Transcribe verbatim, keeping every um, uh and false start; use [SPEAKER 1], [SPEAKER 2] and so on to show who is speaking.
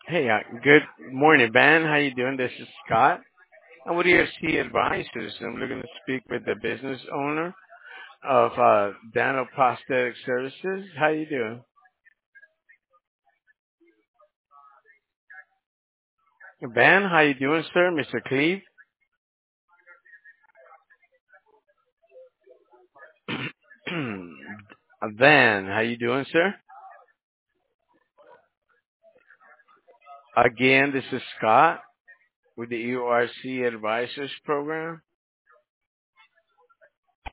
[SPEAKER 1] Hey, uh, good morning, Ben. How you doing? This is Scott. I'm with E F C Advisors. I'm looking to speak with the business owner of uh, Dano Prosthetic Services. How you doing? Ben, how you doing, sir? Mister Cleve? Ben, how you doing, sir? Again, this is Scott with the E O R C Advisors program.